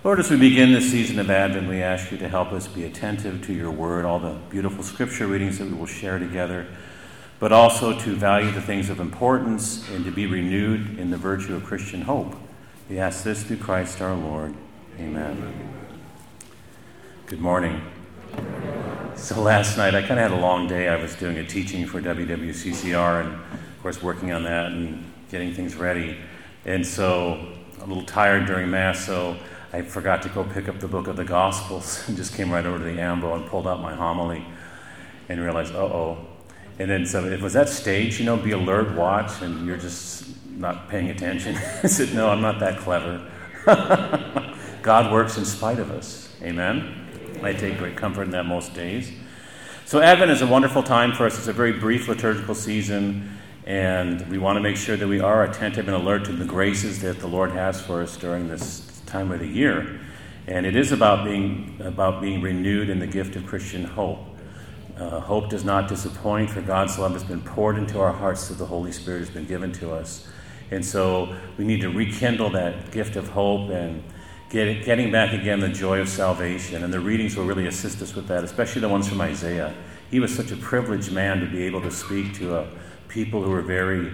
Lord, as we begin this season of Advent, we ask you to help us be attentive to your word, all the beautiful scripture readings that we will share together, but also to value the things of importance and to be renewed in the virtue of Christian hope. We ask this through Christ our Lord. Amen. Good morning. So last night, I kind of had a long day. I was doing a teaching for WWCCR and, of course, working on that and getting things ready. And so a little tired during Mass, so I forgot to go pick up the book of the Gospels and just came right over to the ambo and pulled out my homily and realized, And then so it was that stage, be alert, watch, and you're just not paying attention. I said, no, I'm not that clever. God works in spite of us. Amen? I take great comfort in that most days. So Advent is a wonderful time for us. It's a very brief liturgical season, and we want to make sure that we are attentive and alert to the graces that the Lord has for us during this time of the year. And it is about being renewed in the gift of Christian hope. Hope does not disappoint, for God's love has been poured into our hearts through the Holy Spirit has been given to us. And so we need to rekindle that gift of hope and getting back again the joy of salvation. And the readings will really assist us with that, especially the ones from Isaiah. He was such a privileged man to be able to speak to people who were very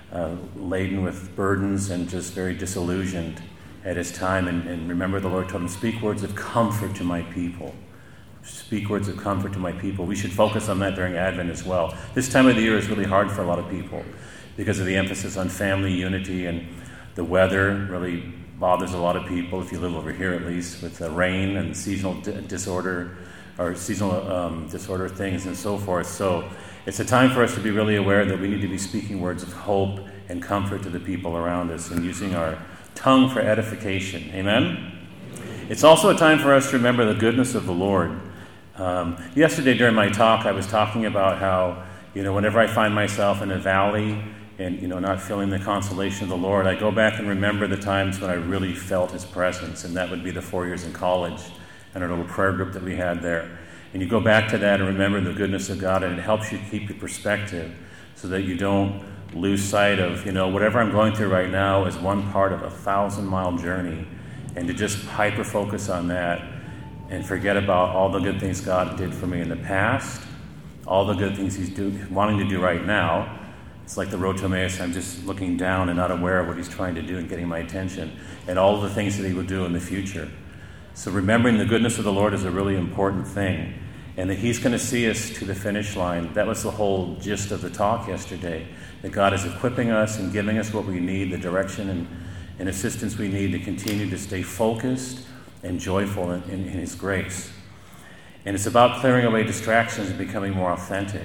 laden with burdens and just very disillusioned at his time. And remember, the Lord told him, speak words of comfort to my people. Speak words of comfort to my people. We should focus on that during Advent as well. This time of the year is really hard for a lot of people because of the emphasis on family unity, and the weather really bothers a lot of people, if you live over here at least, with the rain and seasonal disorder or seasonal disorder things and so forth. So it's a time for us to be really aware that we need to be speaking words of hope and comfort to the people around us and using our tongue for edification. Amen? It's also a time for us to remember the goodness of the Lord. Yesterday during my talk, I was talking about how, whenever I find myself in a valley and, not feeling the consolation of the Lord, I go back and remember the times when I really felt his presence, and that would be the 4 years in college and our little prayer group that we had there. And you go back to that and remember the goodness of God, and it helps you keep your perspective so that you don't lose sight of, whatever I'm going through right now is one part of a 1,000-mile journey, and to just hyper-focus on that and forget about all the good things God did for me in the past, all the good things he's wanting to do right now. It's like the road to Emmaus. I'm just looking down and not aware of what he's trying to do and getting my attention, and all the things that he will do in the future. So remembering the goodness of the Lord is a really important thing, and that he's going to see us to the finish line. That was the whole gist of the talk yesterday, that God is equipping us and giving us what we need, the direction and assistance we need to continue to stay focused and joyful in his grace. And it's about clearing away distractions and becoming more authentic.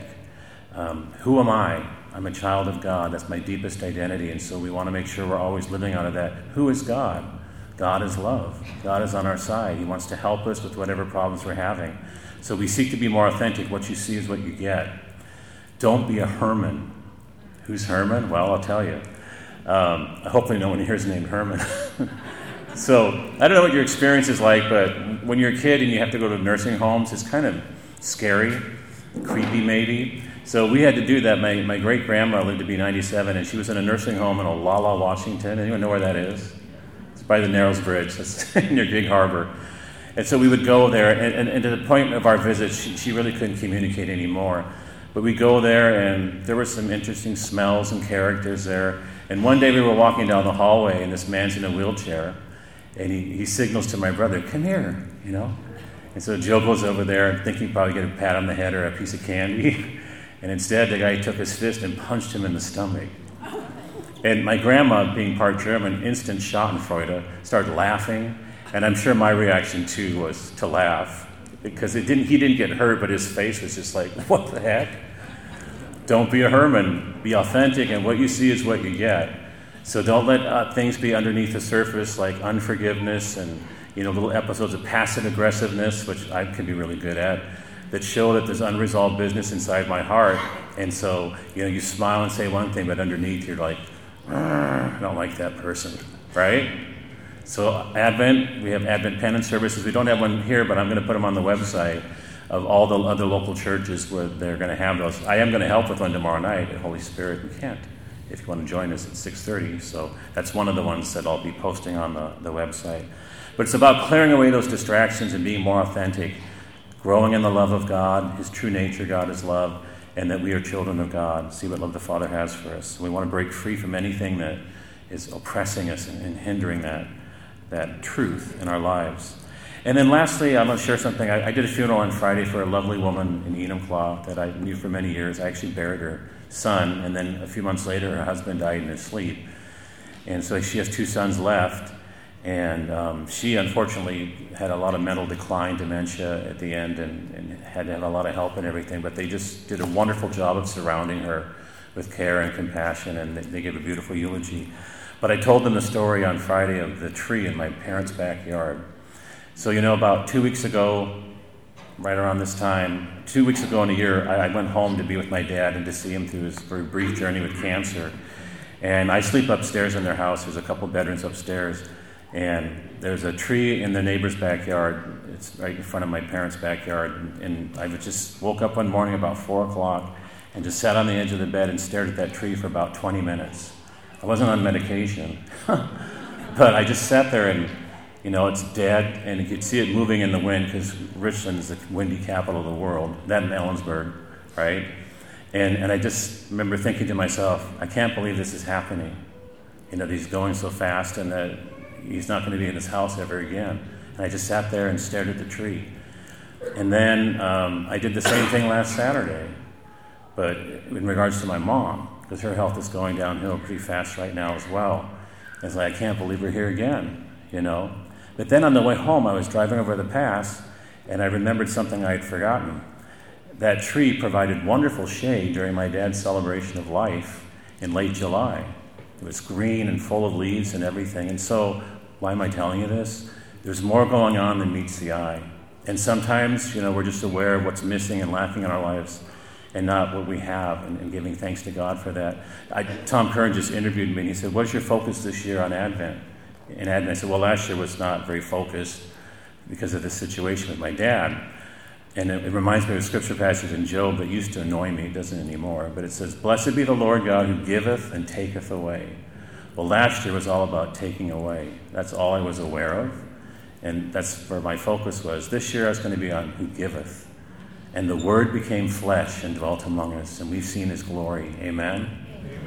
Who am I? I'm a child of God. That's my deepest identity. And so we want to make sure we're always living out of that. Who is God? God is love. God is on our side. He wants to help us with whatever problems we're having. So we seek to be more authentic. What you see is what you get. Don't be a Herman. Who's Herman? Well, I'll tell you. Hopefully no one here is named Herman. So I don't know what your experience is like, but when you're a kid and you have to go to nursing homes, it's kind of scary, creepy maybe. So we had to do that. My great-grandma lived to be 97, and she was in a nursing home in Olalla, Washington. Anyone know where that is? It's by the Narrows Bridge. That's near Gig Harbor. And so we would go there, and to the point of our visit, she really couldn't communicate anymore. But we go there, and there were some interesting smells and characters there. And one day we were walking down the hallway, and this man's in a wheelchair, and he signals to my brother, come here, And so Joe goes over there, thinking probably get a pat on the head or a piece of candy. And instead, the guy took his fist and punched him in the stomach. And my grandma, being part German, instant Schadenfreude, started laughing. And I'm sure my reaction, too, was to laugh. Because he didn't get hurt, but his face was just like, what the heck? Don't be a Herman. Be authentic, and what you see is what you get. So don't let things be underneath the surface like unforgiveness and little episodes of passive aggressiveness, which I can be really good at, that show that there's unresolved business inside my heart. And so you smile and say one thing, but underneath you're like, I don't like that person, right? So Advent, we have Advent penance services. We don't have one here, but I'm going to put them on the website of all the other local churches where they're going to have those. I am going to help with one tomorrow night at Holy Spirit in Kent, if you want to join us at 6:30. So that's one of the ones that I'll be posting on the website. But it's about clearing away those distractions and being more authentic, growing in the love of God, His true nature. God is love, and that we are children of God. See what love the Father has for us. We want to break free from anything that is oppressing us and hindering that truth in our lives. And then lastly, I'm going to share something. I did a funeral on Friday for a lovely woman in Enumclaw that I knew for many years. I actually buried her son, and then a few months later, her husband died in his sleep. And so she has 2 sons left, and she unfortunately had a lot of mental decline, dementia at the end, and had to have a lot of help and everything. But they just did a wonderful job of surrounding her with care and compassion, and they gave a beautiful eulogy. But I told them the story on Friday of the tree in my parents' backyard. So, about 2 weeks ago, right around this time, 2 weeks ago in a year, I went home to be with my dad and to see him through his very brief journey with cancer. And I sleep upstairs in their house. There's a couple bedrooms upstairs. And there's a tree in the neighbor's backyard. It's right in front of my parents' backyard. And I just woke up one morning about 4 o'clock and just sat on the edge of the bed and stared at that tree for about 20 minutes. I wasn't on medication. But I just sat there and, it's dead, and you could see it moving in the wind because Richland's the windy capital of the world, that in Ellensburg, right? And I just remember thinking to myself, I can't believe this is happening. That he's going so fast and that he's not going to be in his house ever again. And I just sat there and stared at the tree. And then I did the same thing last Saturday, but in regards to my mom, because her health is going downhill pretty fast right now as well. It's like, I can't believe we're here again, But then on the way home, I was driving over the pass, and I remembered something I had forgotten. That tree provided wonderful shade during my dad's celebration of life in late July. It was green and full of leaves and everything. And so, why am I telling you this? There's more going on than meets the eye. And sometimes, we're just aware of what's missing and lacking in our lives and not what we have, and giving thanks to God for that. Tom Curran just interviewed me, and he said, what's your focus this year on Advent? And I said, well, last year was not very focused because of the situation with my dad. And it reminds me of a scripture passage in Job that used to annoy me. It doesn't anymore. But it says, blessed be the Lord God who giveth and taketh away. Well, last year was all about taking away. That's all I was aware of. And that's where my focus was. This year I was going to be on who giveth. And the Word became flesh and dwelt among us. And we've seen His glory. Amen?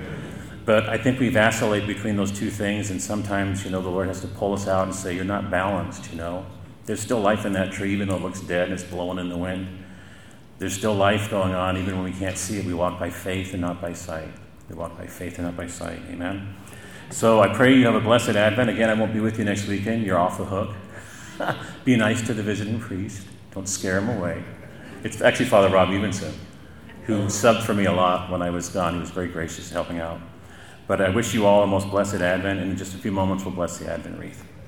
But I think we vacillate between those two things, and sometimes, the Lord has to pull us out and say, you're not balanced, There's still life in that tree, even though it looks dead and it's blowing in the wind. There's still life going on, even when we can't see it. We walk by faith and not by sight. We walk by faith and not by sight. Amen? So I pray you have a blessed Advent. Again, I won't be with you next weekend. You're off the hook. Be nice to the visiting priest. Don't scare him away. It's actually Father Rob Evenson, who subbed for me a lot when I was gone. He was very gracious helping out. But I wish you all a most blessed Advent, and in just a few moments we'll bless the Advent wreath.